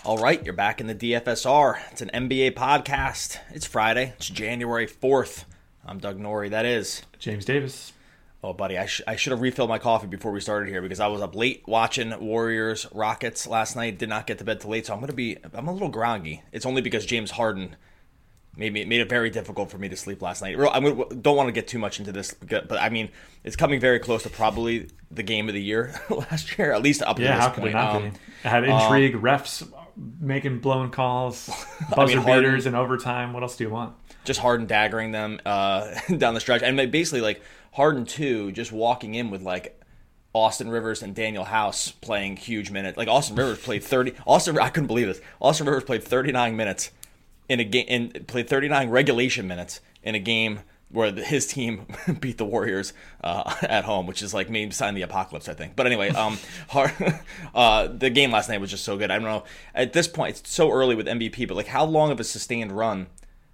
All right, you're back in the DFSR. It's an NBA podcast. It's Friday. It's January 4th. I'm Doug Norrie. That is James Davis. Oh, buddy, I should have refilled my coffee before we started here because I was up late watching Warriors Rockets last night. Did not get to bed till late, so I'm a little groggy. It's only because James Harden made it very difficult for me to sleep last night. Don't want to get too much into this, but I mean, it's coming very close to probably the game of the year last year, at least up to this how point. could it not be? It had intrigue, refs making blown calls, buzzer beaters in overtime. What else do you want? Just Harden daggering them down the stretch. And basically, like, Harden, too, just walking in with, like, Austin Rivers and Daniel House playing huge minutes. Like, Austin Rivers played 30. I couldn't believe this. Austin Rivers played 39 minutes in a game, and played 39 regulation minutes in a game where his team beat the Warriors at home, which is like maybe sign the apocalypse, I think. But anyway, the game last night was just so good. I don't know. At this point, it's so early with MVP, but like, how long of a sustained run?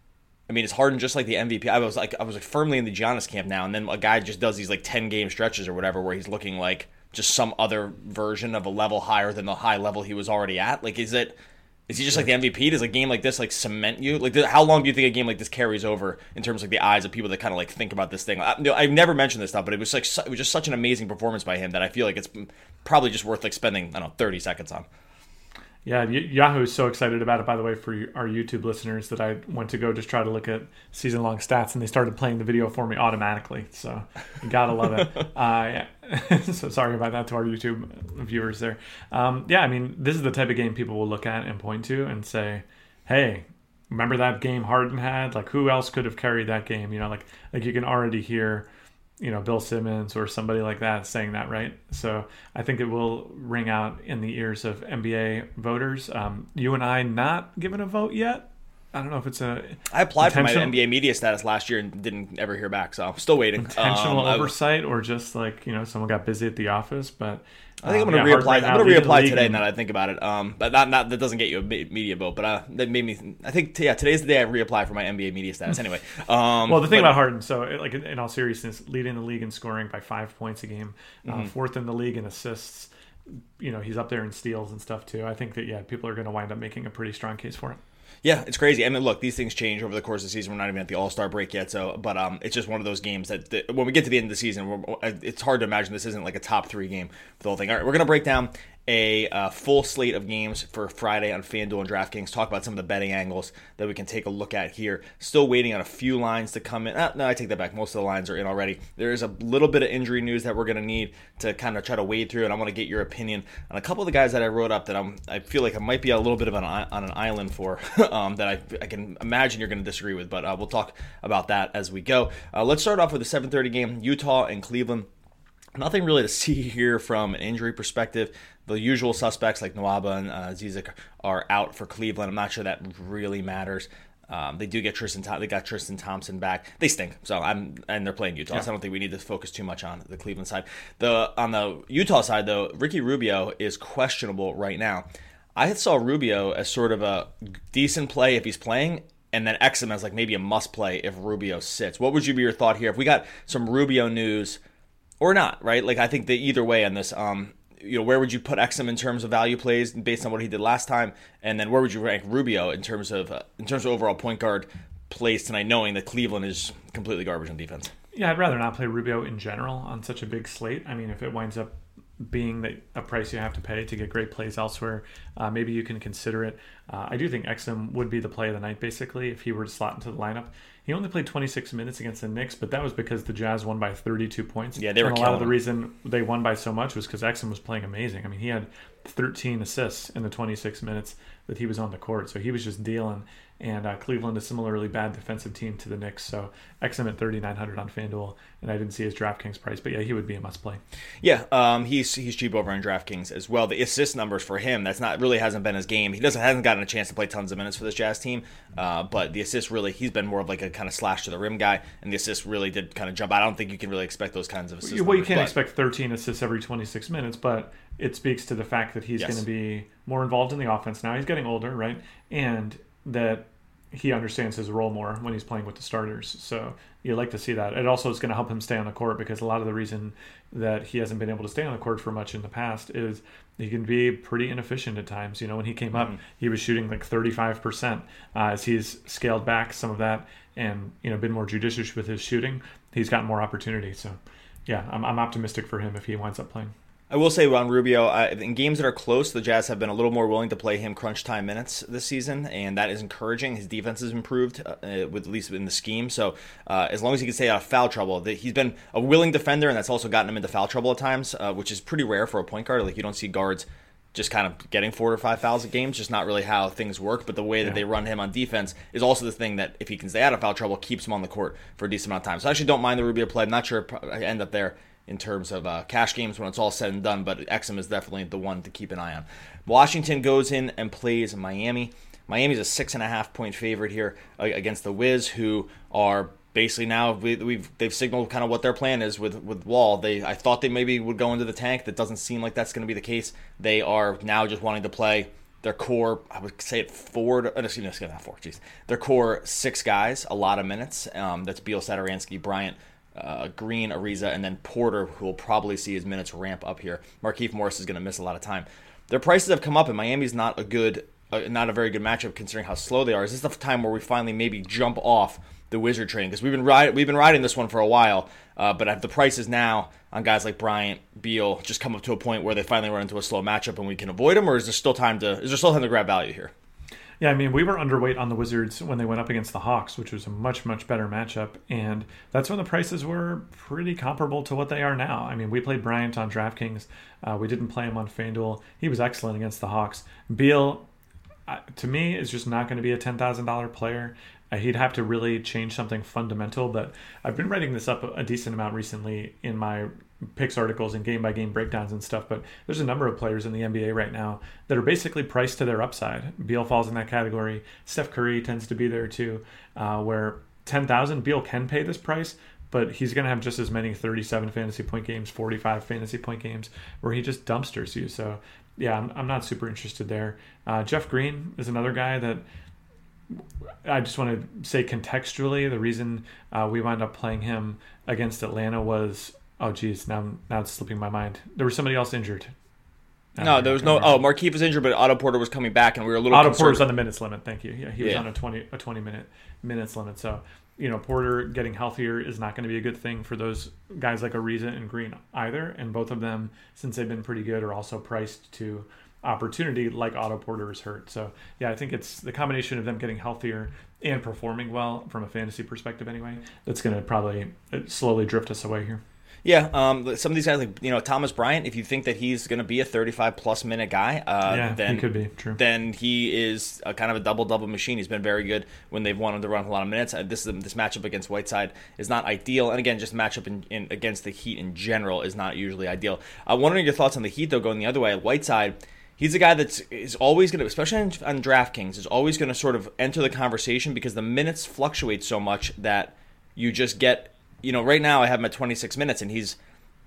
I mean, is Harden just like the MVP? I was firmly in the Giannis camp now, and then a guy just does these like 10-game stretches or whatever where he's looking like just some other version of a level higher than the high level he was already at. Like, is he just like the MVP? Does a game like this like cement you? Like, how long do you think a game like this carries over in terms of like the eyes of people that kind of like think about this thing? I've never mentioned this stuff, but it was just such an amazing performance by him that I feel like it's probably just worth like spending, I don't know, 30 seconds on. Yeah, Yahoo is so excited about it, by the way, for our YouTube listeners, that I went to go just try to look at season-long stats, and they started playing the video for me automatically. So you gotta love it. Yeah. So sorry about that to our YouTube viewers there. Yeah, I mean, this is the type of game people will look at and point to and say, hey, remember that game Harden had? Like, who else could have carried that game? You know, like you can already hear, you know, Bill Simmons or somebody like that saying that, right? So I think it will ring out in the ears of NBA voters. You and I not given a vote yet. I don't know if it's I applied for my NBA media status last year and didn't ever hear back, so I'm still waiting. Intentional oversight, or just like, you know, someone got busy at the office. But I think I'm going to reapply. I'm going to reapply today. Now that I think about it, but not that doesn't get you a media vote. But that made me. I think today's the day I reapply for my NBA media status. Anyway, well, the thing about Harden, so like in all seriousness, leading the league in scoring by 5 points a game, fourth in the league in assists. You know, he's up there in steals and stuff too. I think that people are going to wind up making a pretty strong case for it. Yeah, it's crazy. I mean, look, these things change over the course of the season. We're not even at the All-Star break yet, but it's just one of those games that when we get to the end of the season, it's hard to imagine this isn't like a top 3 game for the whole thing. All right, we're going to break down a full slate of games for Friday on FanDuel and DraftKings, talk about some of the betting angles that we can take a look at here. Still waiting on a few lines to come in. No, I take that back. Most of the lines are in already. There is a little bit of injury news that we're going to need to kind of try to wade through, and I want to get your opinion on a couple of the guys that I wrote up that I feel like I might be a little bit of on an island for that I can imagine you're going to disagree with, but we'll talk about that as we go. Let's start off with the 7:30 game, Utah and Cleveland. Nothing really to see here from an injury perspective. The usual suspects like Nwaba and Zizic are out for Cleveland. I'm not sure that really matters. They do get They got Tristan Thompson back. They stink. And they're playing Utah. Yeah. So I don't think we need to focus too much on the Cleveland side. On the Utah side, though, Ricky Rubio is questionable right now. I saw Rubio as sort of a decent play if he's playing, and then Exum as like maybe a must play if Rubio sits. What would be your thought here if we got some Rubio news? Or not, right? Like, I think that either way on this, where would you put Exum in terms of value plays based on what he did last time, and then where would you rank Rubio in terms of overall point guard plays tonight, knowing that Cleveland is completely garbage on defense? Yeah, I'd rather not play Rubio in general on such a big slate. I mean, if it winds up being a price you have to pay to get great plays elsewhere, maybe you can consider it. I do think Exum would be the play of the night, basically, if he were to slot into the lineup. He only played 26 minutes against the Knicks, but that was because the Jazz won by 32 points. Yeah, they were killing. A lot of the reason they won by so much was because Exum was playing amazing. I mean, he had 13 assists in the 26 minutes that he was on the court, so he was just dealing. And Cleveland, a similarly bad defensive team to the Knicks. So Exum at 3,900 on FanDuel, and I didn't see his DraftKings price, but yeah, he would be a must play. Yeah, he's cheap over on DraftKings as well. The assist numbers for him, hasn't been his game. He hasn't gotten a chance to play tons of minutes for this Jazz team, but the assists really, he's been more of like a kind of slash to the rim guy, and the assists really did kind of jump. I don't think you can really expect those kinds of assists. Well, you can't expect 13 assists every 26 minutes, but it speaks to the fact that he's going to be more involved in the offense now. He's getting older, right? And that he understands his role more when he's playing with the starters. So you like to see that. It also is going to help him stay on the court, because a lot of the reason that he hasn't been able to stay on the court for much in the past is he can be pretty inefficient at times. When he came up, he was shooting like 35%. As he's scaled back some of that and been more judicious with his shooting, he's gotten more opportunity. So yeah, I'm optimistic for him if he winds up playing. I will say on Rubio, in games that are close, the Jazz have been a little more willing to play him crunch time minutes this season, and that is encouraging. His defense has improved, with at least in the scheme. So as long as he can stay out of foul trouble, he's been a willing defender, and that's also gotten him into foul trouble at times, which is pretty rare for a point guard. Like, you don't see guards just kind of getting 4 or 5 fouls a game. It's just not really how things work. But the way that they run him on defense is also the thing that, if he can stay out of foul trouble, keeps him on the court for a decent amount of time. So I actually don't mind the Rubio play. I'm not sure I end up there in terms of cash games when it's all said and done, but Exum is definitely the one to keep an eye on. Washington goes in and plays Miami. Miami's a 6.5 point favorite here against the Wiz, who are basically now they've signaled kind of what their plan is with Wall. I thought they maybe would go into the tank. That doesn't seem like that's going to be the case. They are now just wanting to play their core, I would say it their core 6 guys, a lot of minutes. That's Beal, Satoransky, Bryant, Green, Ariza, and then Porter, who will probably see his minutes ramp up here. Markieff Morris is going to miss a lot of time. Their prices have come up, and Miami's not a very good matchup considering how slow they are. Is this the time where we finally maybe jump off the Wizard train? Because we've been riding this one for a while, but have the prices now on guys like Bryant, Beal just come up to a point where they finally run into a slow matchup and we can avoid them, or is there still time to grab value here? Yeah, I mean, we were underweight on the Wizards when they went up against the Hawks, which was a much, much better matchup. And that's when the prices were pretty comparable to what they are now. I mean, we played Bryant on DraftKings. We didn't play him on FanDuel. He was excellent against the Hawks. Beal, to me, is just not going to be a $10,000 player. He'd have to really change something fundamental. But I've been writing this up a decent amount recently in my picks articles and game-by-game breakdowns and stuff, but there's a number of players in the NBA right now that are basically priced to their upside. Beal falls in that category. Steph Curry tends to be there too, where 10,000, Beal can pay this price, but he's going to have just as many 37 fantasy point games, 45 fantasy point games, where he just dumpsters you. So, yeah, I'm not super interested there. Jeff Green is another guy that I just want to say contextually, the reason we wound up playing him against Atlanta was, oh geez, now it's slipping my mind. There was somebody else injured. No, there was no. Oh, Markieff was injured, but Otto Porter was coming back, and we were a little. Otto Porter was on the minutes limit. Thank you. Yeah, he was on a 20 minutes limit. So Porter getting healthier is not going to be a good thing for those guys like Ariza and Green either. And both of them, since they've been pretty good, are also priced to opportunity like Otto Porter is hurt. So yeah, I think it's the combination of them getting healthier and performing well from a fantasy perspective anyway that's going to probably slowly drift us away here. Yeah, some of these guys like Thomas Bryant, if you think that he's going to be a 35-plus minute guy, then he could be. True. Then he is a kind of a double-double machine. He's been very good when they've wanted to run a lot of minutes. This matchup against Whiteside is not ideal, and again, just matchup against the Heat in general is not usually ideal. Wondering your thoughts on the Heat though, going the other way. Whiteside, he's a guy is always going to, especially on DraftKings, is always going to sort of enter the conversation because the minutes fluctuate so much that you just get. Right now I have him at 26 minutes, and he's,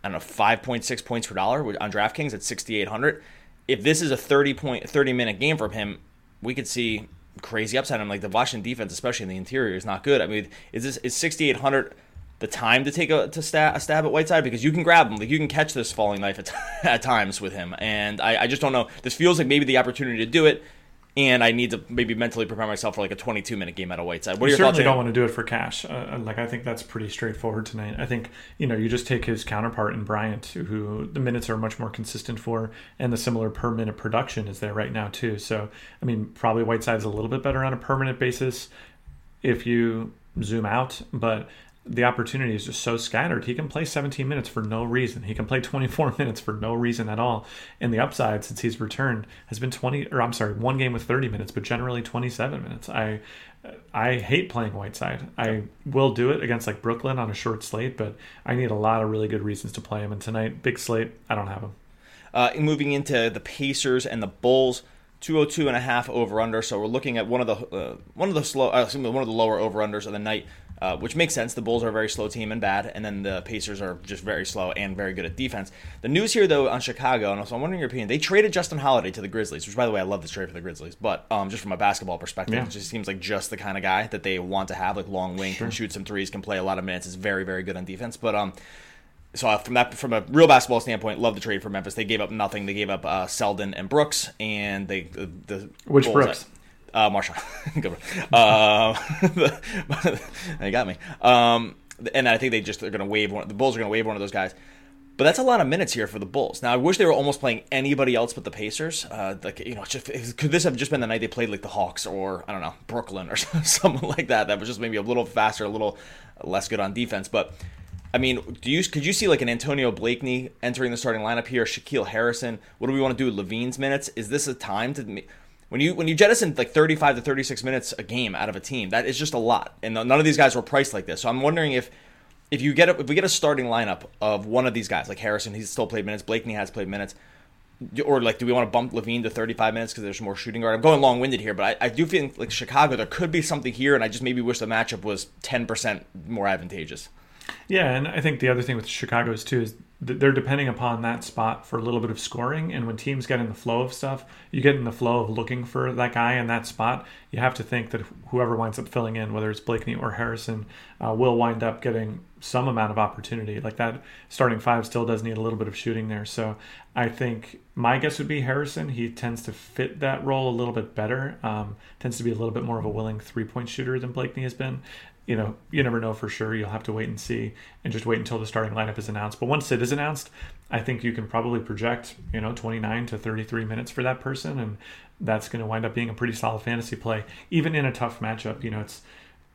5.6 points per dollar on DraftKings at 6,800. If this is a 30-minute game from him, we could see crazy upside. I'm like, the Washington defense, especially in the interior, is not good. I mean, is 6,800 the time to take a stab at Whiteside? Because you can grab him, like you can catch this falling knife at times with him, and I just don't know. This feels like maybe the opportunity to do it. And I need to maybe mentally prepare myself for like a 22-minute game at a Whiteside. What are your thoughts? You certainly don't want to do it for cash. I think that's pretty straightforward tonight. I think, you just take his counterpart in Bryant, who the minutes are much more consistent for, and the similar per-minute production is there right now too. So, I mean, probably Whiteside's a little bit better on a permanent basis if you zoom out, but the opportunity is just so scattered. He can play 17 minutes for no reason. He can play 24 minutes for no reason at all. And the upside since he's returned has been one game with 30 minutes, but generally 27 minutes. I hate playing Whiteside. I will do it against like Brooklyn on a short slate, but I need a lot of really good reasons to play him. And tonight, big slate, I don't have him. Moving into the Pacers and the Bulls. 202.5 over under. So we're looking at one of the lower over unders of the night. which makes sense. The Bulls are a very slow team and bad, and then the Pacers are just very slow and very good at defense. The news here, though, on Chicago, and so I'm wondering your opinion, they traded Justin Holiday to the Grizzlies, which, by the way, I love this trade for the Grizzlies, but just from a basketball perspective, it just seems like just the kind of guy that they want to have, like long wing, can shoot some threes, can play a lot of minutes, is very, very good on defense. But so from a real basketball standpoint, love the trade for Memphis. They gave up nothing. They gave up Selden and Brooks, and which Bulls, Brooks? Marshawn. They got me. And I think they're going to waive the Bulls are going to waive one of those guys. But that's a lot of minutes here for the Bulls. Now, I wish they were almost playing anybody else but the Pacers. Could this have just been the night they played like the Hawks or, I don't know, Brooklyn or something like that? That was just maybe a little faster, a little less good on defense. But I mean, could you see like an Antonio Blakeney entering the starting lineup here? Shaquille Harrison. What do we want to do with Levine's minutes? Is this a time to when you jettison like 35 to 36 minutes a game out of a team? That is just a lot, and none of these guys were priced like this. So I'm wondering if we get a starting lineup of one of these guys, like Harrison, he's still played minutes. Blakeney has played minutes. Or like, do we want to bump Levine to 35 minutes because there's more shooting guard? I'm going long-winded here, but I do feel like Chicago, there could be something here, and I just maybe wish the matchup was 10% more advantageous. Yeah, and I think the other thing with Chicago is too is they're depending upon that spot for a little bit of scoring, and when teams get in the flow of stuff, you get in the flow of looking for that guy in that spot. You have to think that whoever winds up filling in, whether it's Blakeney or Harrison, will wind up getting some amount of opportunity. Like that starting five still does need a little bit of shooting there. So I think my guess would be Harrison. He tends to fit that role a little bit better. Tends to be a little bit more of a willing three-point shooter than Blakeney has been. You know, you never know for sure. You'll have to wait and see and just wait until the starting lineup is announced. But once it is announced, I think you can probably project, 29 to 33 minutes for that person. And that's going to wind up being a pretty solid fantasy play, even in a tough matchup. It's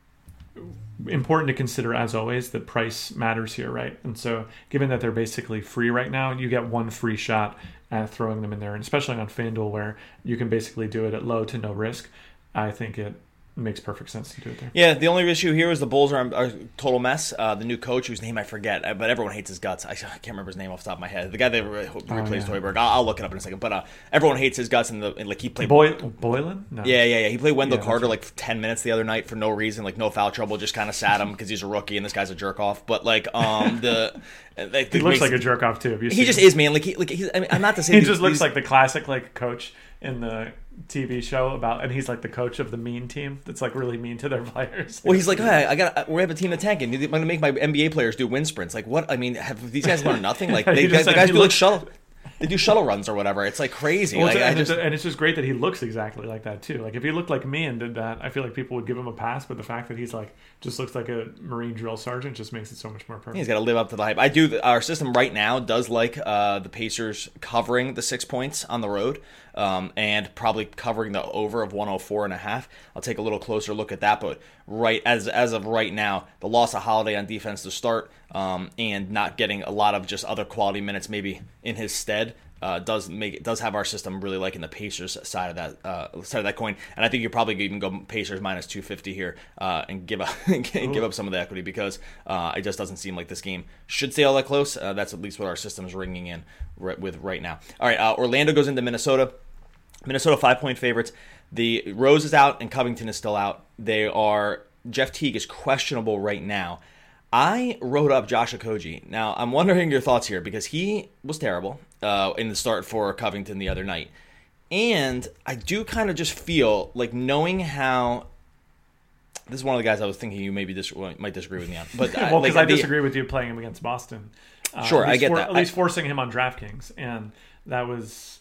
important to consider, as always, that price matters here, right? And so given that they're basically free right now, you get one free shot at throwing them in there. And especially on FanDuel, where you can basically do it at low to no risk, I think it makes perfect sense to do it there. Yeah, the only issue here is the Bulls are a total mess. The new coach, whose name I forget, but everyone hates his guts. I can't remember his name off the top of my head. The guy that replaced Hoiberg. I'll look it up in a second. But everyone hates his guts, and like he played Boylan. No. Yeah. He played Wendell Carter like 10 minutes the other night for no reason, like no foul trouble. Just kind of sat him because he's a rookie and this guy's a jerk off. But like he looks like a jerk off too. He just is, man. I'm not to say he just looks like the classic like coach in the TV show and he's like the coach of the mean team that's like really mean to their players. Well, he's like, hey, we have a team that's tanking. I'm going to make my NBA players do wind sprints. Like, what? I mean, have these guys learned nothing? Like, the guys do like shuttle. They do shuttle runs or whatever. It's like crazy. Well, and it's just great that he looks exactly like that too. Like if he looked like me and did that, I feel like people would give him a pass. But the fact that he's like just looks like a Marine drill sergeant just makes it so much more perfect. He's got to live up to the hype. Our system right now does like the Pacers covering the 6 points on the road, and probably covering the over of 104.5. I'll take a little closer look at that. But as of right now, the loss of Holiday on defense to start, and not getting a lot of just other quality minutes maybe in his stead, does have our system really liking the Pacers side of that coin. And I think you probably even go Pacers minus 250 here, and give up some of the equity, because it just doesn't seem like this game should stay all that close. That's at least what our system is ringing in with right now. All right, Orlando goes into Minnesota. Minnesota 5-point favorites. The Rose is out and Covington is still out. Jeff Teague is questionable right now. I wrote up Josh Okogie. Now, I'm wondering your thoughts here, because he was terrible in the start for Covington the other night. And I do kind of just feel like, knowing how... This is one of the guys I was thinking you maybe might disagree with me on. But well, because I disagree with you playing him against Boston. Sure, I get that. At least forcing him on DraftKings. And that was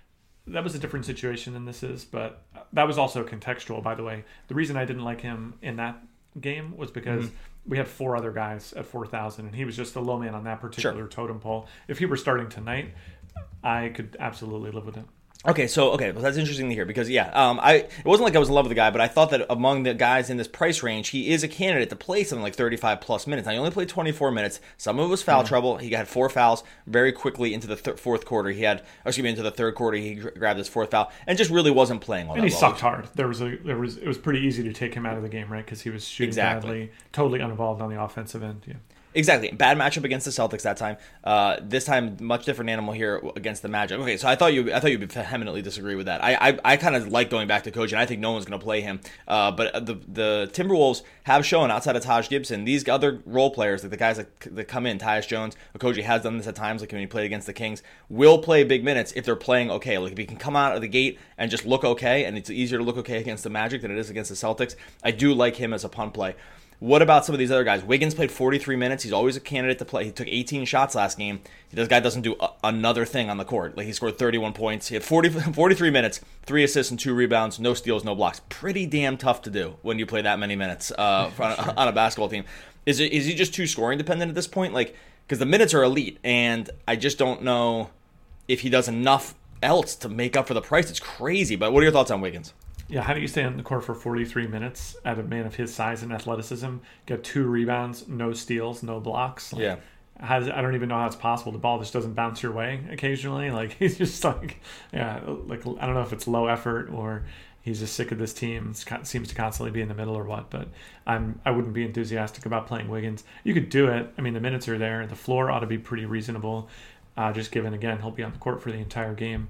a different situation than this is. But that was also contextual, by the way. The reason I didn't like him in that game was because... We had 4 other guys at 4,000, and he was just the low man on that particular totem pole. If he were starting tonight, I could absolutely live with it. Okay, well, that's interesting to hear, because it wasn't like I was in love with the guy, but I thought that among the guys in this price range, he is a candidate to play something like 35 plus minutes. Now, he only played 24 minutes. Some of it was foul trouble. He had 4 fouls very quickly into the fourth quarter. Into the third quarter, he grabbed his 4th foul and just really wasn't playing all that well. And he sucked hard. It was pretty easy to take him out of the game, right? Because he was shooting badly, totally uninvolved on the offensive end. Yeah. Exactly. Bad matchup against the Celtics that time. This time, much different animal here against the Magic. Okay, so I thought you'd vehemently disagree with that. I kind of like going back to Koji, and I think no one's going to play him. But the Timberwolves have shown, outside of Taj Gibson, these other role players, like the guys that come in, Tyus Jones, Koji has done this at times, like when he played against the Kings, will play big minutes if they're playing okay. Like if he can come out of the gate and just look okay, and it's easier to look okay against the Magic than it is against the Celtics, I do like him as a punt play. What about some of these other guys? Wiggins played 43 minutes. He's always a candidate to play. He took 18 shots last game. This guy doesn't do another thing on the court. Like he scored 31 points. He had 43 minutes, 3 assists and 2 rebounds, no steals, no blocks. Pretty damn tough to do when you play that many minutes on a basketball team. Is he just too scoring dependent at this point? Like, because the minutes are elite, and I just don't know if he does enough else to make up for the price. It's crazy. But what are your thoughts on Wiggins? Yeah, how do you stay on the court for 43 minutes at a man of his size and athleticism, get 2 rebounds, no steals, no blocks? Like, yeah. I don't even know how it's possible. The ball just doesn't bounce your way occasionally. Like, he's just like, I don't know if it's low effort or he's just sick of this team, seems to constantly be in the middle or what, but I wouldn't be enthusiastic about playing Wiggins. You could do it. I mean, the minutes are there. The floor ought to be pretty reasonable, just given, again, he'll be on the court for the entire game.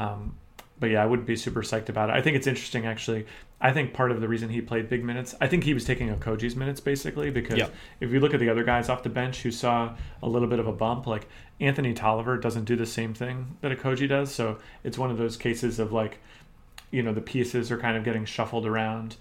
But yeah, I wouldn't be super psyched about it. I think it's interesting, actually. I think part of the reason he played big minutes, I think he was taking Okogie's minutes, basically, because if you look at the other guys off the bench who saw a little bit of a bump, like Anthony Tolliver doesn't do the same thing that Okogie does. So it's one of those cases of like, the pieces are kind of getting shuffled around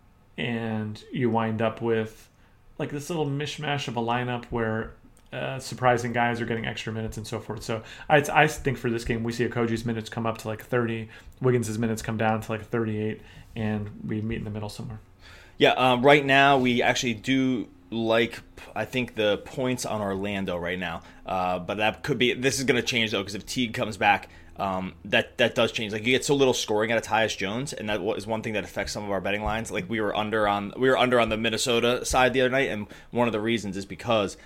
and you wind up with like this little mishmash of a lineup where surprising guys are getting extra minutes and so forth. So I think for this game, we see Okogie's minutes come up to like 30, Wiggins' minutes come down to like 38, and we meet in the middle somewhere. Yeah, right now we actually do like, I think, the points on Orlando right now. But that could be, this is going to change though, because if Teague comes back, that does change. Like you get so little scoring out of Tyus Jones, and that is one thing that affects some of our betting lines. Like we were under on the Minnesota side the other night, and one of the reasons is because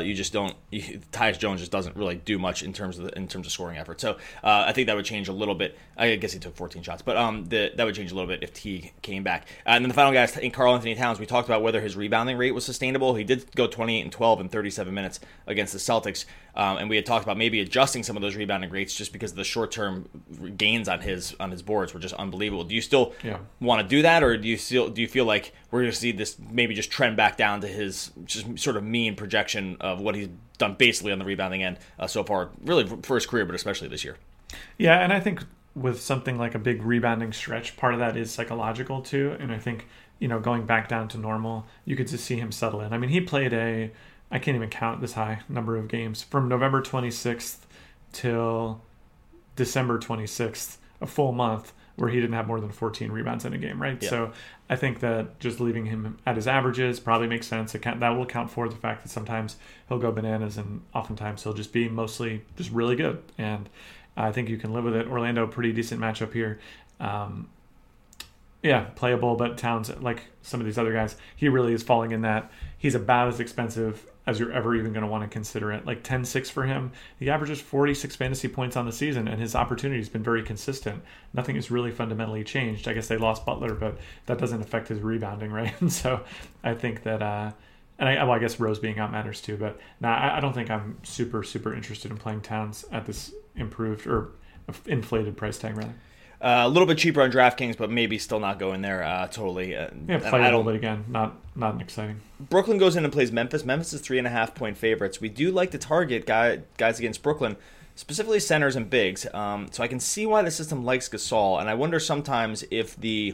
Tyus Jones just doesn't really do much in terms of scoring effort. So I think that would change a little bit. I guess he took 14 shots, but that would change a little bit if Teague came back. And then the final guy is in Karl-Anthony Towns. We talked about whether his rebounding rate was sustainable. He did go 28 and 12 in 37 minutes against the Celtics, and we had talked about maybe adjusting some of those rebounding rates just because of the short-term gains on his boards were just unbelievable. Do you still want to do that, or do you feel like we're going to see this maybe just trend back down to his just sort of mean projection of what he's done basically on the rebounding end so far, really for his career, but especially this year? Yeah, and I think with something like a big rebounding stretch, part of that is psychological too. And I think, going back down to normal, you could just see him settle in. I mean, he played I can't even count this high number of games from November 26th till December 26th, a full month where he didn't have more than 14 rebounds in a game, right? Yeah. So I think that just leaving him at his averages probably makes sense. That will account for the fact that sometimes he'll go bananas and oftentimes he'll just be mostly just really good. And I think you can live with it. Orlando, pretty decent matchup here. Playable, but Towns, like some of these other guys, he really is falling in that he's about as expensive as you're ever even going to want to consider it. Like 10-6 for him. He averages 46 fantasy points on the season, and his opportunity has been very consistent. Nothing has really fundamentally changed. I guess they lost Butler, but that doesn't affect his rebounding, right? And so I think that, I guess Rose being out matters too, but I don't think I'm super, super interested in playing Towns at this improved or inflated price tag, rather. A little bit cheaper on DraftKings, but maybe still not going there totally. Playable, but again, not exciting. Brooklyn goes in and plays Memphis. Memphis is 3.5 point favorites. We do like to target guys against Brooklyn, specifically centers and bigs. So I can see why the system likes Gasol, and I wonder sometimes if the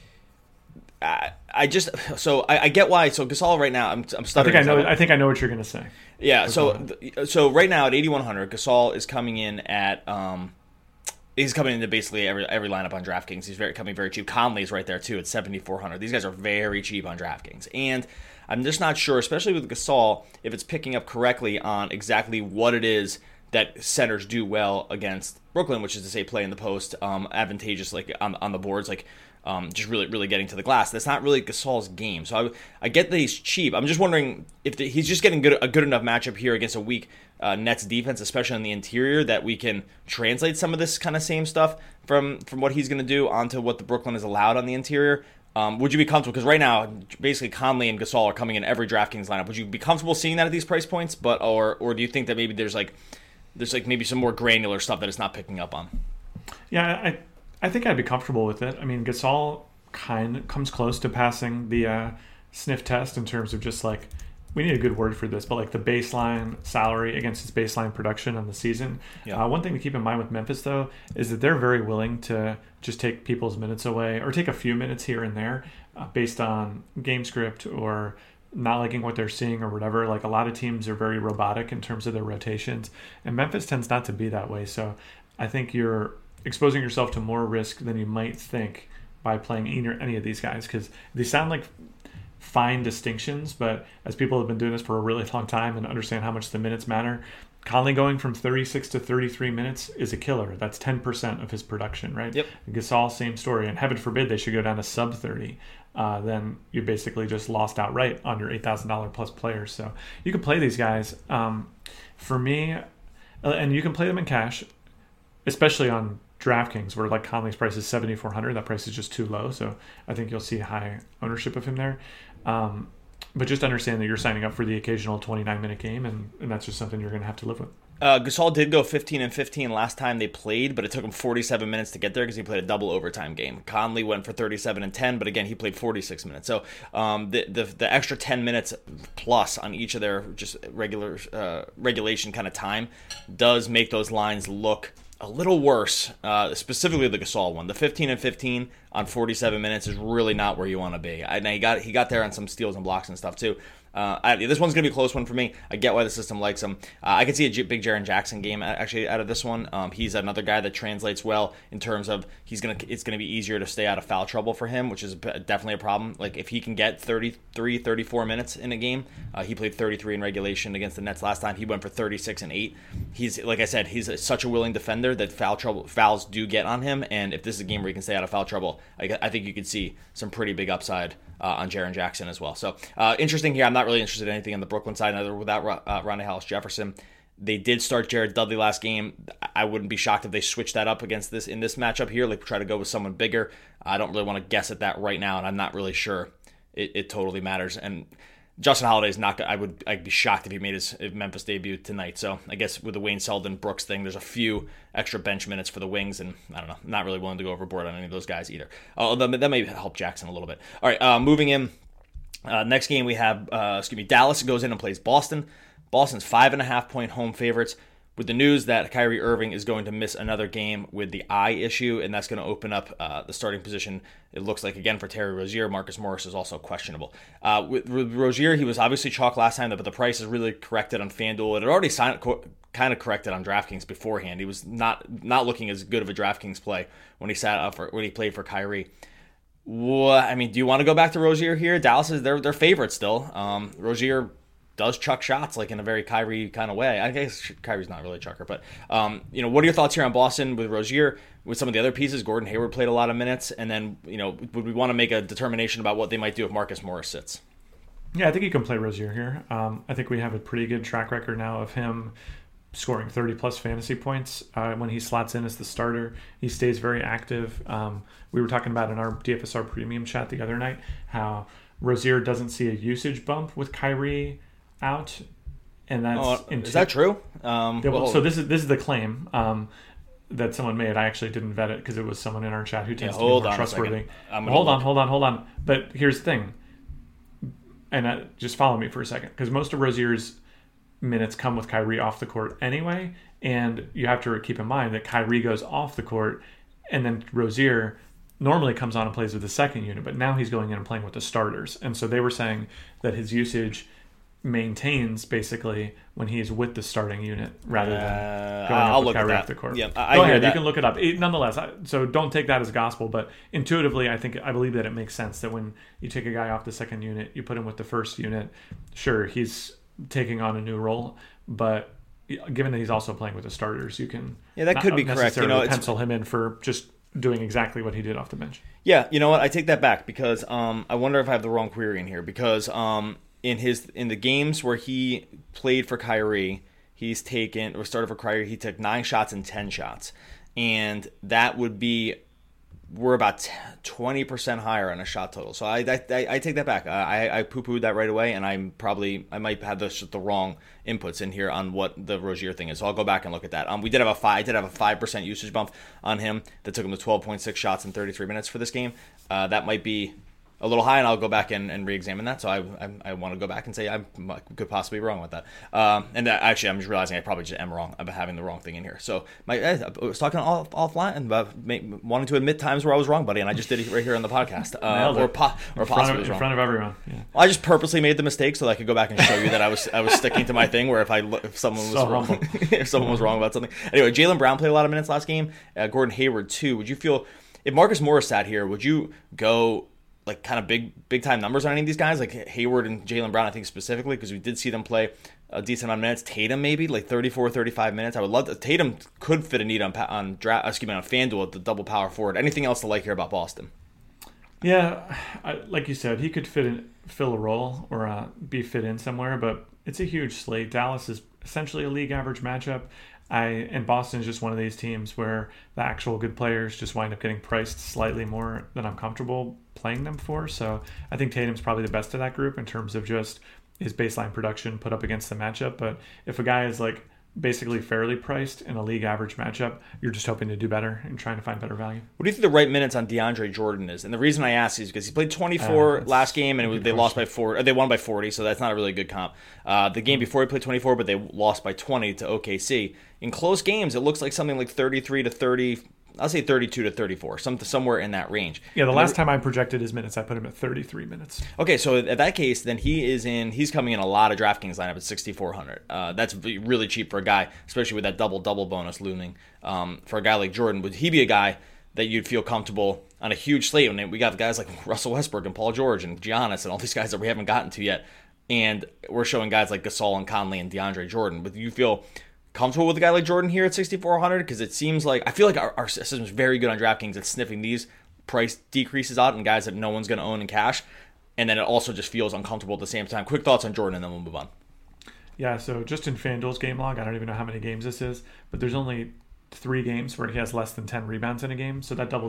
I get why. So Gasol right now, I'm stuttering. I think I know what you're going to say. Yeah. So right now at 8,100, Gasol is coming in at. He's coming into basically every lineup on DraftKings. He's coming very cheap. Conley's right there too at 7,400. These guys are very cheap on DraftKings, and I'm just not sure, especially with Gasol, if it's picking up correctly on exactly what it is that centers do well against Brooklyn, which is to say play in the post, advantageous like on the boards, like just really getting to the glass. That's not really Gasol's game. So I get that he's cheap. I'm just wondering if he's just getting a good enough matchup here against a weak Nets defense, especially on the interior, that we can translate some of this kind of same stuff from what he's going to do onto what the Brooklyn is allowed on the interior. Would you be comfortable? Because right now, basically Conley and Gasol are coming in every DraftKings lineup. Would you be comfortable seeing that at these price points? Or do you think that maybe there's maybe some more granular stuff that it's not picking up on? Yeah, I think I'd be comfortable with it. I mean, Gasol kind of comes close to passing the sniff test in terms of just like, we need a good word for this, but like the baseline salary against his baseline production on the season. Yeah. One thing to keep in mind with Memphis, though, is that they're very willing to just take people's minutes away or take a few minutes here and there based on game script or not liking what they're seeing or whatever. Like, a lot of teams are very robotic in terms of their rotations, and Memphis tends not to be that way. So I think you're exposing yourself to more risk than you might think by playing any of these guys, because they sound like fine distinctions, but as people have been doing this for a really long time and understand how much the minutes matter, Conley going from 36 to 33 minutes is a killer. That's 10% of his production, right? Yep. Gasol, same story. And heaven forbid they should go down to sub 30. Then you basically just lost outright on your $8,000 plus players. So you can play these guys. For me, and you can play them in cash, especially on DraftKings, where like Conley's price is $7,400. That price is just too low. So I think you'll see high ownership of him there. But just understand that you're signing up for the occasional 29-minute game, and that's just something you're going to have to live with. Gasol did go 15-15 last time they played, but it took him 47 minutes to get there because he played a double overtime game. Conley went for 37-10, but again, he played 46 minutes. So the extra 10 minutes plus on each of their just regulation kind of time does make those lines look a little worse, specifically the Gasol one. The 15-15 on 47 minutes is really not where you want to be. Now he got there on some steals and blocks and stuff too. This one's going to be a close one for me. I get why the system likes him. I could see a big Jaren Jackson game actually out of this one. He's another guy that translates well in terms of it's going to be easier to stay out of foul trouble for him, which is definitely a problem. Like, if he can get 33, 34 minutes in a game, he played 33 in regulation against the Nets last time. He went for 36 and 8. He's, like I said, he's such a willing defender that fouls do get on him, and if this is a game where he can stay out of foul trouble, I think you could see some pretty big upside on Jaren Jackson as well. So interesting here. I'm not really interested in anything on the Brooklyn side either without Rondae Hollis-Jefferson. They did start Jared Dudley last game. I wouldn't be shocked if they switched that up against this in this matchup here, like try to go with someone bigger. I don't really want to guess at that right now, and I'm not really sure it totally matters. And Justin Holiday's not. I'd be shocked if he made his Memphis debut tonight. So I guess with the Wayne Selden Brooks thing, there's a few extra bench minutes for the wings, and I don't know. Not really willing to go overboard on any of those guys either. Although that may help Jackson a little bit. All right, moving in. Next game we have Dallas goes in and plays Boston. Boston's 5.5-point home favorites, with the news that Kyrie Irving is going to miss another game with the eye issue, and that's going to open up the starting position, it looks like, again, for Terry Rozier. Marcus Morris is also questionable. With Rozier, he was obviously chalk last time, but the price is really corrected on FanDuel. It had already kind of corrected on DraftKings beforehand. He was not looking as good of a DraftKings play when he played for Kyrie. I mean, do you want to go back to Rozier here? Dallas is their favorite still. Rozier does chuck shots like in a very Kyrie kind of way. I guess Kyrie's not really a chucker, but what are your thoughts here on Boston with Rozier? With some of the other pieces, Gordon Hayward played a lot of minutes, and then would we want to make a determination about what they might do if Marcus Morris sits? Yeah, I think you can play Rozier here. I think we have a pretty good track record now of him scoring 30-plus fantasy points when he slots in as the starter. He stays very active. We were talking about in our DFSR Premium chat the other night how Rozier doesn't see a usage bump with Kyrie out, and that's is that true? So this is the claim that someone made. I actually didn't vet it because it was someone in our chat who tends to be more trustworthy. Hold on. But here's the thing, and just follow me for a second, because most of Rozier's minutes come with Kyrie off the court anyway, and you have to keep in mind that Kyrie goes off the court, and then Rozier normally comes on and plays with the second unit, but now he's going in and playing with the starters. And so they were saying that his usage maintains basically when he's with the starting unit rather than going up with Kyrie off the court. Yeah, Go ahead, you can look it up. Nonetheless, so don't take that as gospel, but intuitively I believe that it makes sense that when you take a guy off the second unit, you put him with the first unit. Sure, he's taking on a new role, but given that he's also playing with the starters, you can that could be correct. Pencil him in for just doing exactly what he did off the bench. Yeah, you know what? I take that back because I wonder if I have the wrong query in here because in the games where he played for Kyrie, started for Kyrie, he took 9 shots and 10 shots, and that would be we're about 20% higher on a shot total. So I take that back. I poo-pooed that right away, and I might have the wrong inputs in here on what the Rozier thing is. So I'll go back and look at that. I did have a 5% usage bump on him that took him to 12.6 shots in 33 minutes for this game. That might be a little high, and I'll go back and re-examine that. So I want to go back and say I could possibly be wrong with that. And actually, I'm just realizing I probably just am wrong about having the wrong thing in here. So I was talking offline about wanting to admit times where I was wrong, buddy, and I just did it right here on the podcast. Or possibly in front of everyone. Yeah. Well, I just purposely made the mistake so that I could go back and show you that I was sticking to my thing. Where if someone was wrong, if someone was wrong about something. Anyway, Jaylen Brown played a lot of minutes last game. Gordon Hayward too. Would you feel if Marcus Morris sat here? Would you go like kind of big time numbers on any of these guys, like Hayward and Jaylen Brown, I think specifically, because we did see them play a decent amount of minutes. Tatum maybe like 34, 35 minutes. I would love to. Tatum could fit a need on FanDuel at the double power forward. Anything else to like here about Boston? Yeah, like you said, he could fill a role or be fit in somewhere, but it's a huge slate. Dallas is essentially a league average matchup. And Boston is just one of these teams where the actual good players just wind up getting priced slightly more than I'm comfortable playing them for. So I think Tatum's probably the best of that group in terms of just his baseline production put up against the matchup. But if a guy is like basically fairly priced in a league average matchup, you're just hoping to do better and trying to find better value. What do you think the right minutes on DeAndre Jordan is? And the reason I ask is because he played 24 last game and they lost by 4. They won by 40, so that's not a really good comp. The game before he played 24, but they lost by 20 to OKC. In close games, it looks like something like 33 to 30. I'll say 32 to 34, somewhere in that range. Yeah, the last time I projected his minutes, I put him at 33 minutes. Okay, so at that case, then he's coming in a lot of DraftKings lineup at 6,400. That's really cheap for a guy, especially with that double bonus looming. For a guy like Jordan, would he be a guy that you'd feel comfortable on a huge slate? And we got guys like Russell Westbrook and Paul George and Giannis and all these guys that we haven't gotten to yet. And we're showing guys like Gasol and Conley and DeAndre Jordan. Would you feel comfortable with a guy like Jordan here at 6,400? Because it seems like I feel like our system is very good on DraftKings at sniffing these price decreases out and guys that no one's going to own in cash, and then it also just feels uncomfortable at the same time. Quick thoughts on Jordan, and then we'll move on. Yeah, so just in FanDuel's game log, I don't even know how many games this is, but there's only 3 games where he has less than 10 rebounds in a game, so that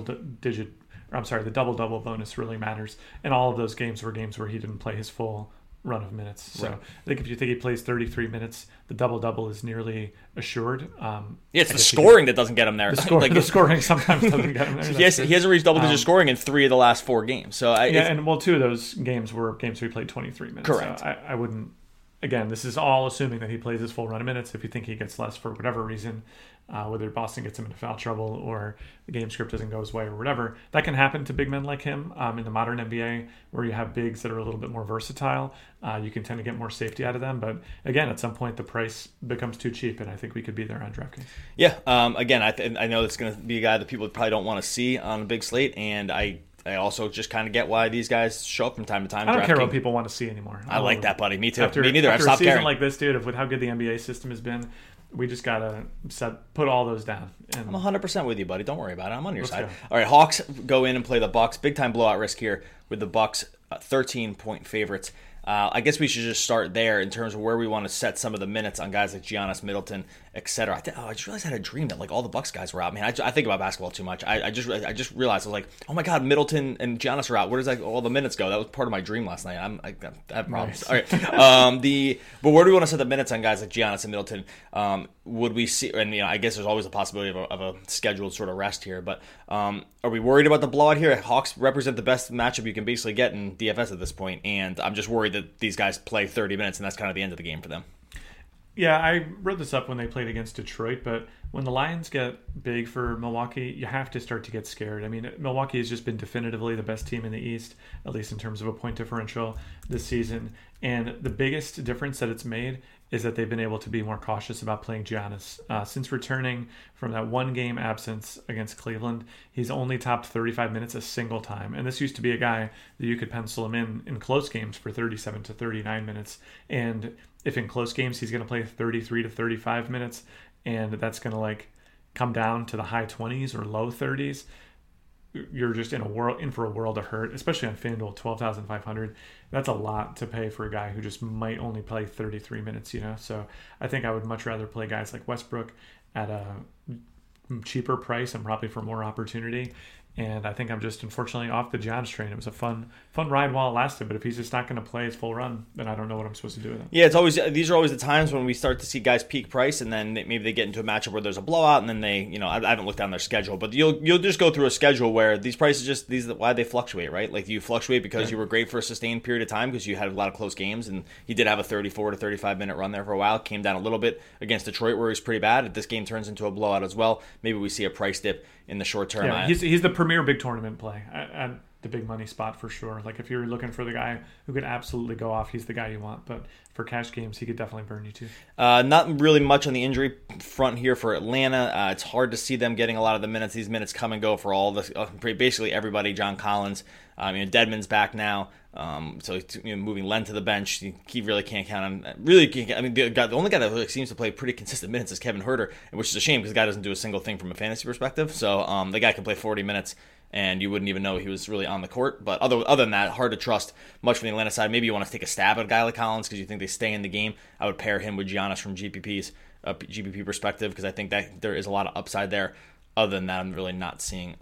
the double-double bonus really matters. And all of those games were games where he didn't play his full run of minutes. So right. I think if you think he plays 33 minutes, the double-double is nearly assured. It's the scoring that doesn't get him there. The scoring sometimes doesn't get him there. He hasn't reached double-digit scoring in 3 of the last 4 games. So 2 of those games were games where he played 23 minutes. Correct. So I wouldn't. Again, this is all assuming that he plays his full run of minutes. If you think he gets less for whatever reason, whether Boston gets him into foul trouble or the game script doesn't go his way or whatever, that can happen to big men like him in the modern NBA where you have bigs that are a little bit more versatile. You can tend to get more safety out of them. But again, at some point, the price becomes too cheap, and I think we could be there on DraftKings. Yeah. Again, I know it's going to be a guy that people probably don't want to see on a big slate, and I also just kind of get why these guys show up from time to time. I don't care what people want to see anymore. I like that, buddy. Me too. Me neither. After I've stopped a season caring. like this, dude, with how good the NBA system has been, we just got to put all those down. And I'm 100% with you, buddy. Don't worry about it. I'm on your side. Go. All right, Hawks go in and play the Bucks. Big time blowout risk here with the Bucks 13-point favorites. I guess we should just start there in terms of where we want to set some of the minutes on guys like Giannis, Middleton, etc. I just realized I had a dream that like all the Bucks guys were out. Man, I think about basketball too much. I just realized I was like, oh my god, Middleton and Giannis are out. Where does all the minutes go? That was part of my dream last night. I have problems. Nice. All right, but where do we want to set the minutes on guys like Giannis and Middleton? Would we see? And I guess there's always a possibility of a scheduled sort of rest here. But are we worried about the blowout here? Hawks represent the best matchup you can basically get in DFS at this point, and I'm just worried that these guys play 30 minutes and that's kind of the end of the game for them. Yeah, I wrote this up when they played against Detroit, but when the Lions get big for Milwaukee, you have to start to get scared. I mean, Milwaukee has just been definitively the best team in the East, at least in terms of a point differential this season. And the biggest difference that it's made is that they've been able to be more cautious about playing Giannis. Since returning from that 1-game absence against Cleveland, he's only topped 35 minutes a single time. And this used to be a guy that you could pencil him in close games for 37 to 39 minutes. And if in close games he's going to play 33 to 35 minutes, and that's going to come down to the high 20s or low 30s, you're just in for a world of hurt, especially on FanDuel, 12,500. That's a lot to pay for a guy who just might only play 33 minutes, So I think I would much rather play guys like Westbrook at a cheaper price and probably for more opportunity. And I think I'm just unfortunately off the Giannis train. It was a fun ride while it lasted, but if he's just not going to play his full run, then I don't know what I'm supposed to do with him. Yeah, these are always the times when we start to see guys peak price, and then maybe they get into a matchup where there's a blowout, and then I haven't looked down their schedule, but you'll just go through a schedule where these prices why they fluctuate, right? Like you fluctuate because you were great for a sustained period of time because you had a lot of close games, and he did have a 34 to 35 minute run there for a while. Came down a little bit against Detroit where he was pretty bad. If this game turns into a blowout as well, maybe we see a price dip in the short term. Yeah, he's the premier big tournament play at the big money spot for sure. Like if you're looking for the guy who could absolutely go off, he's the guy you want. But for cash games, he could definitely burn you too. Not really much on the injury front here for Atlanta. It's hard to see them getting a lot of the minutes. These minutes come and go for all basically everybody. John Collins, Dedmon's back now. So moving Len to the bench, he really can't count on. The only guy that really seems to play pretty consistent minutes is Kevin Huerter, which is a shame because the guy doesn't do a single thing from a fantasy perspective. So the guy can play 40 minutes, and you wouldn't even know he was really on the court. But other than that, hard to trust much from the Atlanta side. Maybe you want to take a stab at a guy like Collins because you think they stay in the game. I would pair him with Giannis from GPP perspective because I think that there is a lot of upside there. Other than that, I'm really not seeing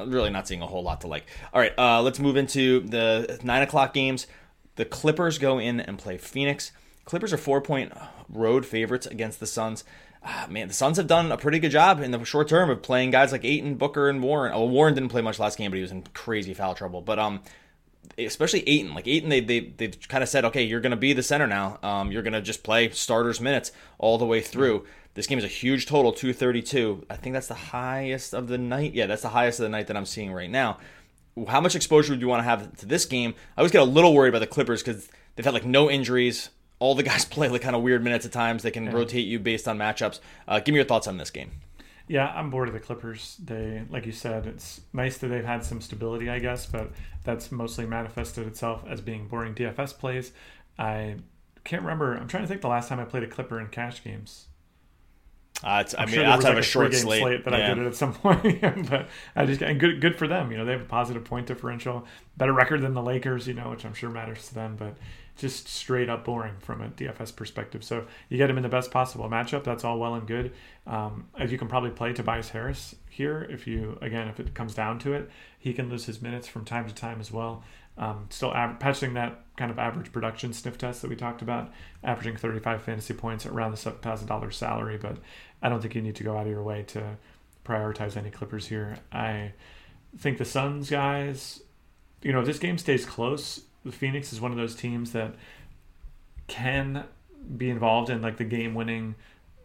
a whole lot to like. All right, let's move into the 9 o'clock games. The Clippers go in and play Phoenix. Clippers are 4-point road favorites against the Suns. The Suns have done a pretty good job in the short term of playing guys like Ayton, Booker, and Warren. Oh, Warren didn't play much last game, but he was in crazy foul trouble. But especially Ayton. Like Ayton, they've kind of said, okay, you're going to be the center now. You're going to just play starters minutes all the way through. This game is a huge total, 232. I think that's the highest of the night. Yeah, that's the highest of the night that I'm seeing right now. How much exposure do you want to have to this game? I always get a little worried about the Clippers because they've had like no injuries. All the guys play like kind of weird minutes at times. They can rotate you based on matchups. Give me your thoughts on this game. Yeah, I'm bored of the Clippers. Like you said, it's nice that they've had some stability, I guess, but that's mostly manifested itself as being boring DFS plays. I can't remember. I'm trying to think the last time I played a Clipper in cash games. Outside of a short slate that I did it at some point, but and good for them. They have a positive point differential, better record than the Lakers, which I'm sure matters to them, but just straight up boring from a DFS perspective. So you get him in the best possible matchup. That's all well and good. As you can probably play Tobias Harris here if it comes down to it, he can lose his minutes from time to time as well. Still patching that kind of average production sniff test that we talked about, averaging 35 fantasy points around the $7,000 salary, but I don't think you need to go out of your way to prioritize any Clippers here. I think the Suns guys, if this game stays close, the Phoenix is one of those teams that can be involved in like the game-winning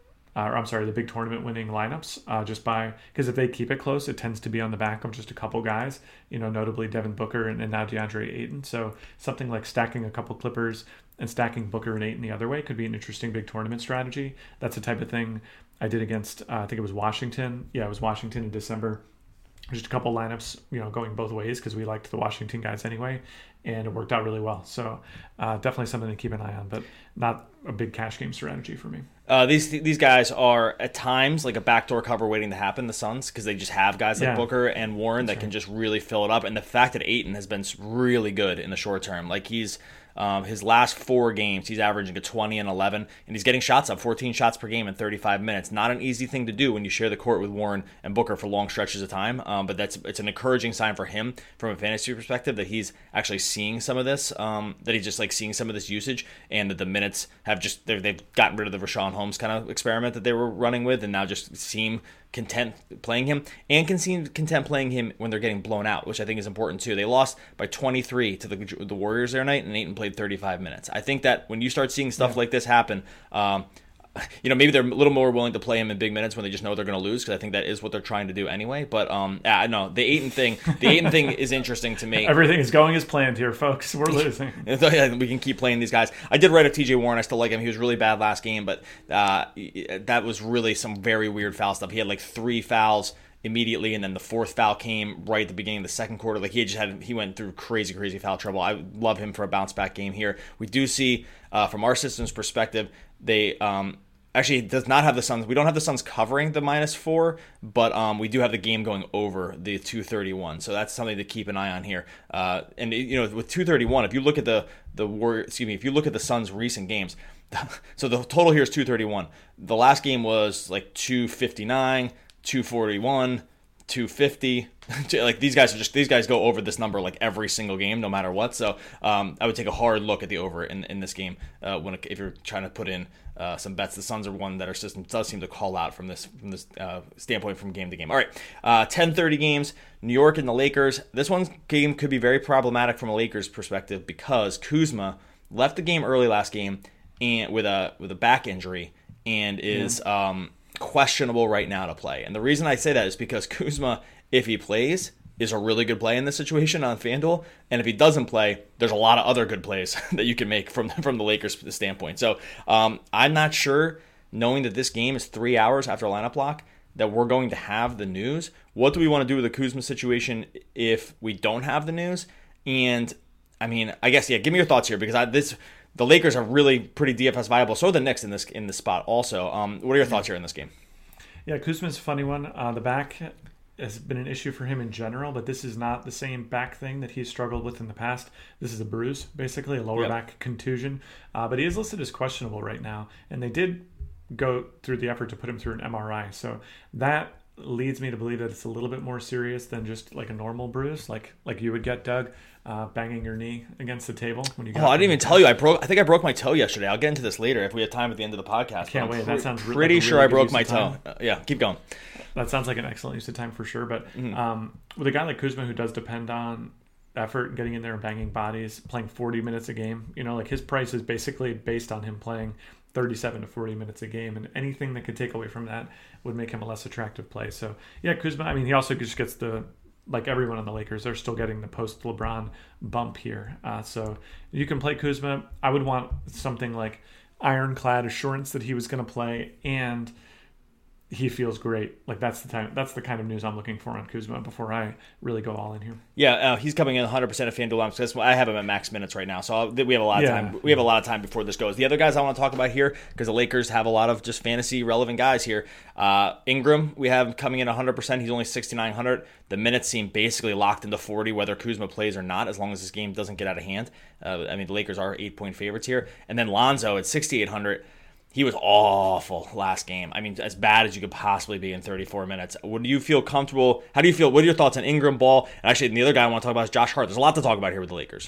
the big tournament winning lineups because if they keep it close, it tends to be on the back of just a couple guys, notably Devin Booker and now DeAndre Ayton. So something like stacking a couple Clippers and stacking Booker and Ayton the other way could be an interesting big tournament strategy. That's the type of thing I did against, I think it was Washington. Yeah, it was Washington in December. Just a couple lineups, going both ways because we liked the Washington guys anyway, and it worked out really well. So definitely something to keep an eye on, but not a big cash game strategy for me. These guys are at times like a backdoor cover waiting to happen, the Suns, because they just have guys like Booker and Warren that can just really fill it up. And the fact that Ayton has been really good in the short term, like he's his last 4 games, he's averaging a 20 and 11, and he's getting shots up, 14 shots per game in 35 minutes. Not an easy thing to do when you share the court with Warren and Booker for long stretches of time, but it's an encouraging sign for him from a fantasy perspective that he's actually seeing some of this, that he's just like seeing some of this usage, and that the minutes have they've gotten rid of the Rashawn Holmes kind of experiment that they were running with, and now just seem content playing him, and can seem content playing him when they're getting blown out, which I think is important too. They lost by 23 to the Warriors the other night, and Ayton played 35 minutes. I think that when you start seeing stuff like this happen, maybe they're a little more willing to play him in big minutes when they just know they're going to lose, because I think that is what they're trying to do anyway. But no, the Ayton thing is interesting to me. Everything is going as planned here, folks. We're losing. We can keep playing these guys. I did write up TJ Warren. I still like him. He was really bad last game, but that was really some very weird foul stuff. He had like 3 fouls immediately, and then the 4th foul came right at the beginning of the second quarter. Like he went through crazy foul trouble. I love him for a bounce back game here. We do see from our system's perspective, they actually it does not have the Suns. We don't have the Suns covering the -4, but we do have the game going over the 231. So that's something to keep an eye on here. And with 231, if you look at if you look at the Suns' recent games, so the total here is 231. The last game was like 259, 241, 250. Like these guys go over this number like every single game, no matter what. So I would take a hard look at the over in this game if you're trying to put in some bets. The Suns are one that our system does seem to call out from this standpoint from game to game. All right, 10:30 games. New York and the Lakers. This one's game could be very problematic from a Lakers perspective because Kuzma left the game early last game and with a back injury and is questionable right now to play. And the reason I say that is because Kuzma, if he plays, is a really good play in this situation on FanDuel. And if he doesn't play, there's a lot of other good plays that you can make from the Lakers standpoint. So I'm not sure, knowing that this game is 3 hours after lineup lock, that we're going to have the news. What do we want to do with the Kuzma situation if we don't have the news? And I mean, I guess, give me your thoughts here, because the Lakers are really pretty DFS viable. So are the Knicks in this spot also. What are your thoughts here in this game? Yeah, Kuzma's a funny one. The back has been an issue for him in general, but this is not the same back thing that he's struggled with in the past. This is a bruise, basically, a lower back contusion. But he is listed as questionable right now, and they did go through the effort to put him through an MRI. So that leads me to believe that it's a little bit more serious than just like a normal bruise, like you would get, Doug, banging your knee against the table when you got. I didn't even tell you. I think I broke my toe yesterday. I'll get into this later if we have time at the end of the podcast. Can't wait. That sounds pretty like sure really I broke my toe. Yeah, keep going. That sounds like an excellent use of time for sure. But with a guy like Kuzma who does depend on effort, getting in there and banging bodies, playing 40 minutes a game, like his price is basically based on him playing 37 to 40 minutes a game, and anything that could take away from that would make him a less attractive play. So yeah, Kuzma, I mean, he also just gets like everyone on the Lakers, they're still getting the post LeBron bump here. So you can play Kuzma. I would want something like ironclad assurance that he was going to play and he feels great. Like that's the kind of news I'm looking for on Kuzma before I really go all in here. Yeah, he's coming in 100% of FanDuel because I have him at max minutes right now, so we have a lot of time. We have a lot of time before this goes. The other guys I want to talk about here, because the Lakers have a lot of just fantasy relevant guys here. Ingram, we have coming in 100%. He's only 6,900. The minutes seem basically locked into 40, whether Kuzma plays or not, as long as this game doesn't get out of hand. I mean, the Lakers are 8-point favorites here, and then Lonzo at 6,800. He was awful last game. I mean, as bad as you could possibly be in 34 minutes. Would you feel comfortable? How do you feel? What are your thoughts on Ingram, Ball? And actually, the other guy I want to talk about is Josh Hart. There's a lot to talk about here with the Lakers.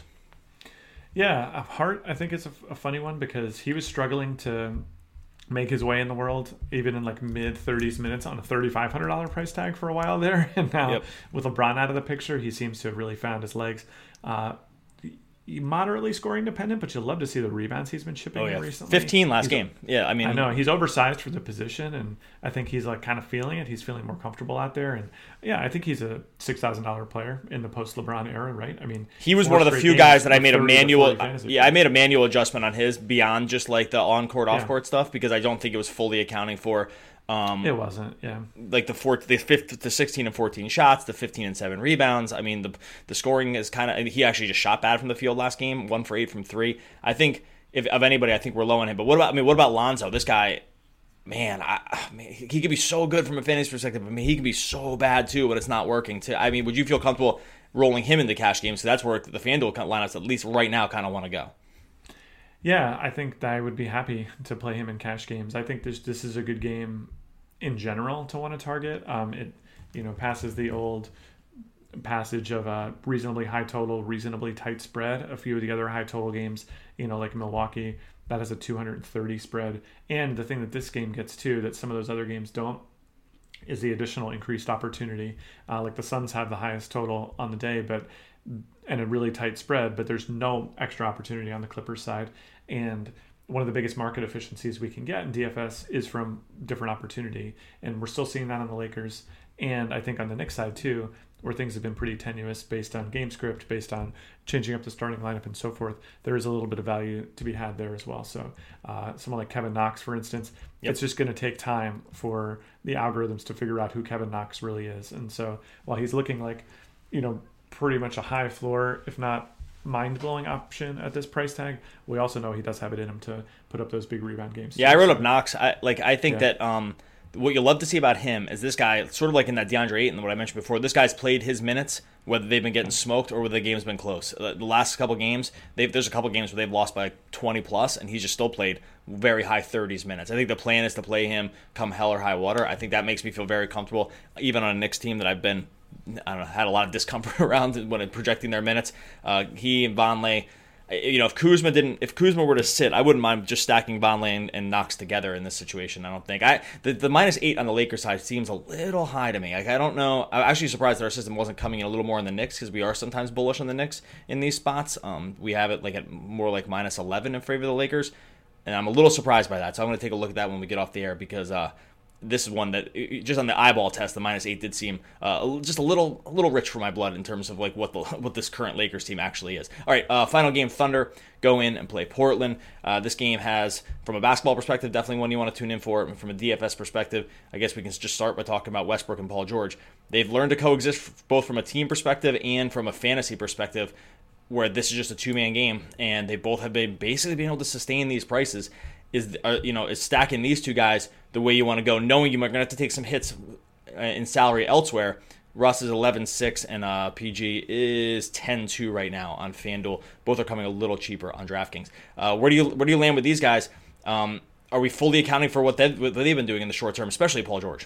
Yeah, Hart, I think it's a funny one because he was struggling to make his way in the world, even in like mid-30s minutes on a $3,500 price tag for a while there. And now with LeBron out of the picture, he seems to have really found his legs. Moderately scoring dependent, but you'll love to see the rebounds he's been chipping in recently. 15 last game. I mean, I know he's oversized for the position, and I think he's like kind of feeling it. He's feeling more comfortable out there, and I think he's a $6,000 player in the post LeBron era, right? I mean, he was one of the few guys that I made a manual. I made a manual adjustment on his beyond just like the on court, off court stuff because I don't think it was fully accounting for. It wasn't, like the 16 and 14 shots, the 15 and 7 rebounds. I mean, the scoring is kind of. He actually just shot bad from the field last game, 1 for 8 from 3. I think if of anybody, I think we're low on him. But what about Lonzo? This guy, man, he could be so good from a fantasy perspective. I mean, he could be so bad too when it's not working. I mean, would you feel comfortable rolling him into cash games? So that's where the FanDuel lineups, at least right now, kind of want to go. Yeah, I think that I would be happy to play him in cash games. I think this is a good game in general to want to target. It passes the old passage of a reasonably high total, reasonably tight spread. A few of the other high total games, like Milwaukee, that has a 230 spread. And the thing that this game gets too, that some of those other games don't, is the additional increased opportunity. Like the Suns have the highest total on the day, and a really tight spread, but there's no extra opportunity on the Clippers side. And one of the biggest market efficiencies we can get in DFS is from different opportunity. And we're still seeing that on the Lakers. And I think on the Knicks side too, where things have been pretty tenuous based on game script, based on changing up the starting lineup and so forth, there is a little bit of value to be had there as well. So someone like Kevin Knox, for instance, it's just going to take time for the algorithms to figure out who Kevin Knox really is. And so while he's looking like, pretty much a high floor, if not mind-blowing option at this price tag, we also know he does have it in him to put up those big rebound games. Yeah, I wrote up Knox. I think that what you'll love to see about him is this guy, sort of like in that DeAndre Ayton, what I mentioned before, this guy's played his minutes, whether they've been getting smoked or whether the game's been close. The last couple games, there's a couple games where they've lost by 20 plus, and he's just still played very high 30s minutes. I think the plan is to play him come hell or high water. I think that makes me feel very comfortable, even on a Knicks team that I've been, had a lot of discomfort around when projecting their minutes. He and Vonleh, if Kuzma were to sit, I wouldn't mind just stacking Vonleh and Knox together in this situation. I don't think the -8 on the Lakers side seems a little high to me. Like, I don't know. I'm actually surprised that our system wasn't coming in a little more on the Knicks, because we are sometimes bullish on the Knicks in these spots. We have it like at more like -11 in favor of the Lakers, and I'm a little surprised by that. So I'm going to take a look at that when we get off the air, because this is one that, just on the eyeball test, the -8 did seem just a little rich for my blood in terms of like what this current Lakers team actually is. All right, final game, Thunder go in and play Portland. This game has, from a basketball perspective, definitely one you want to tune in for. And from a DFS perspective, I guess we can just start by talking about Westbrook and Paul George. They've learned to coexist both from a team perspective and from a fantasy perspective, where this is just a two-man game, and they both have been basically being able to sustain these prices. Is stacking these two guys the way you want to go, knowing you might going to have to take some hits in salary elsewhere. Russ is 11.6 and PG is 10.2 right now on FanDuel. Both are coming a little cheaper on DraftKings. Where do you land with these guys? Are we fully accounting for what they've been doing in the short term, especially Paul George?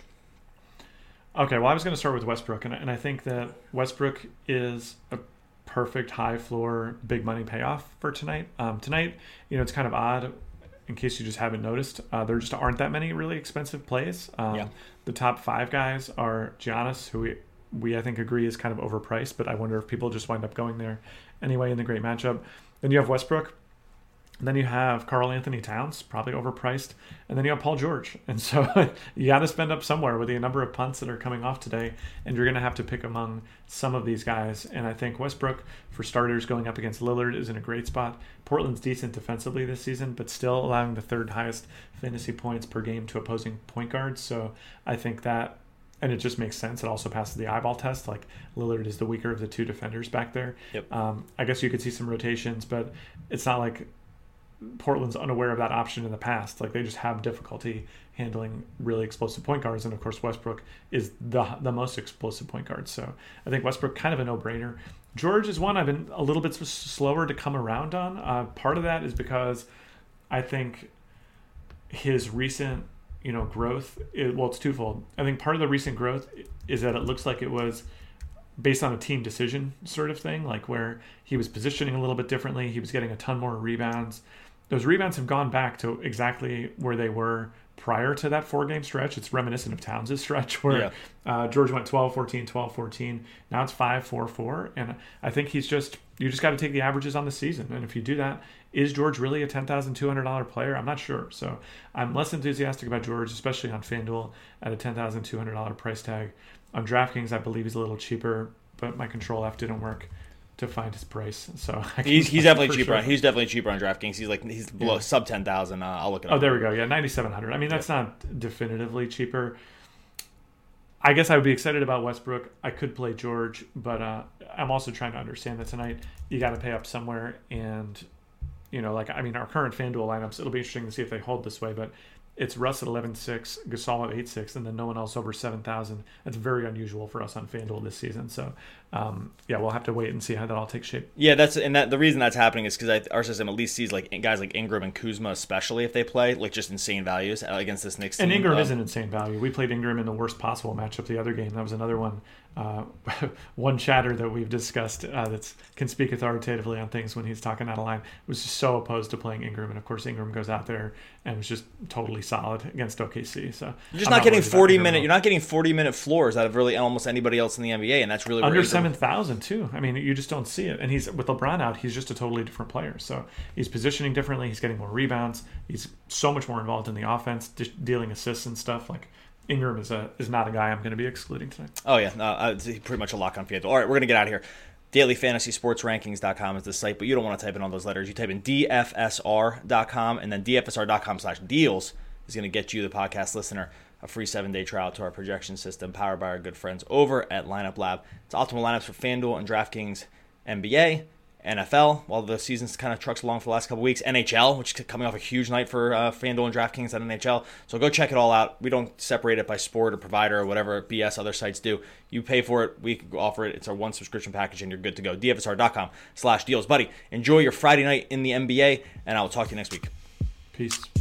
Okay, well, I was going to start with Westbrook, and I think that Westbrook is a perfect high floor, big money payoff for tonight. Tonight, it's kind of odd. In case you just haven't noticed, there just aren't that many really expensive plays. The top 5 guys are Giannis, who we I think agree is kind of overpriced, but I wonder if people just wind up going there anyway in the great matchup. Then you have Westbrook. And then you have Karl Anthony Towns, probably overpriced. And then you have Paul George. And so you got to spend up somewhere with the number of punts that are coming off today. And you're going to have to pick among some of these guys. And I think Westbrook, for starters, going up against Lillard is in a great spot. Portland's decent defensively this season, but still allowing the 3rd highest fantasy points per game to opposing point guards. So I think that, and it just makes sense. It also passes the eyeball test. Like, Lillard is the weaker of the 2 defenders back there. Yep. I guess you could see some rotations, but it's not like Portland's unaware of that option in the past. Like, they just have difficulty handling really explosive point guards, and of course Westbrook is the most explosive point guard. So I think Westbrook kind of a no-brainer. George is one I've been a little bit slower to come around on. Part of that is because I think his recent growth, it's twofold. I think part of the recent growth is that it looks like it was based on a team decision sort of thing, like where he was positioning a little bit differently. He was getting a ton more rebounds. Those rebounds have gone back to exactly where they were prior to that 4-game stretch. It's reminiscent of Towns' stretch where George went 12-14, 12-14. Now it's 5-4-4. And I think you just got to take the averages on the season. And if you do that, is George really a $10,200 player? I'm not sure. So I'm less enthusiastic about George, especially on FanDuel at a $10,200 price tag. On DraftKings, I believe he's a little cheaper, but my Control F didn't work to find his price. So he's definitely cheaper. Sure. He's definitely cheaper on DraftKings. He's below sub 10,000. I'll look it up. Oh, there we go. Yeah, 9,700. I mean, that's not definitively cheaper. I guess I would be excited about Westbrook. I could play George, but I'm also trying to understand that tonight you got to pay up somewhere. And our current FanDuel lineups, it'll be interesting to see if they hold this way, but it's Russ at 11.6, Gasol at 8.6, and then no one else over 7,000. That's very unusual for us on FanDuel this season. So, we'll have to wait and see how that all takes shape. Yeah, the reason that's happening is because our system at least sees like guys like Ingram and Kuzma, especially if they play, like just insane values against this Knicks team. And Ingram is an insane value. We played Ingram in the worst possible matchup the other game. That was another one. One chatter that we've discussed that can speak authoritatively on things when he's talking out of line was just so opposed to playing Ingram, and of course Ingram goes out there and was just totally solid against OKC. So you're just not getting 40-minute. You're not getting 40-minute floors out of really almost anybody else in the NBA, and that's really under 7,000 too. I mean, you just don't see it. And he's with LeBron out, he's just a totally different player. So he's positioning differently. He's getting more rebounds. He's so much more involved in the offense, just dealing assists and stuff. Like, Ingram is not a guy I'm going to be excluding tonight. Oh, yeah. It's pretty much a lock on FanDuel. All right, we're going to get out of here. DailyFantasySportsRankings.com is the site, but you don't want to type in all those letters. You type in DFSR.com, and then DFSR.com/deals is going to get you, the podcast listener, a free 7-day trial to our projection system powered by our good friends over at Lineup Lab. It's optimal lineups for FanDuel and DraftKings NBA. NFL, while the season's kind of trucks along for the last couple weeks. NHL, which is coming off a huge night for FanDuel and DraftKings at NHL. So go check it all out. We don't separate it by sport or provider or whatever BS other sites do. You pay for it. We offer it. It's our one subscription package, and you're good to go. DFSR.com/deals. Buddy, enjoy your Friday night in the NBA, and I will talk to you next week. Peace.